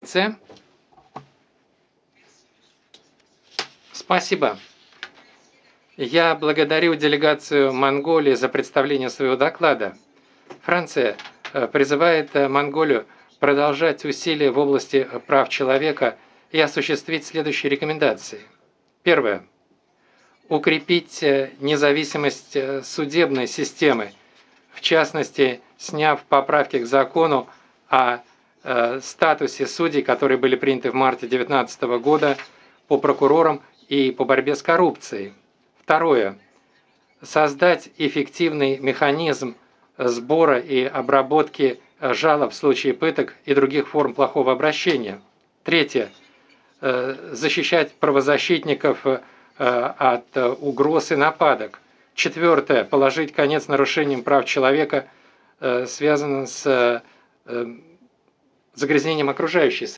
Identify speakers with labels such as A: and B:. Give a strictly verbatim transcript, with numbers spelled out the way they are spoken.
A: С. Спасибо. Я благодарю делегацию Монголии за представление своего доклада. Франция э, призывает э, Монголию продолжать усилия в области прав человека и осуществить следующие рекомендации. Первое. Укрепить э, независимость э, судебной системы, в частности, сняв поправки к закону о э, статусе судей, которые были приняты в марте две тысячи девятнадцатого года по прокурорам и по борьбе с коррупцией. Второе. Создать эффективный механизм сбора и обработки жалоб в случае пыток и других форм плохого обращения. Третье. Защищать правозащитников от угроз и нападок. Четвертое. Положить конец нарушениям прав человека, связанным с загрязнением окружающей среды.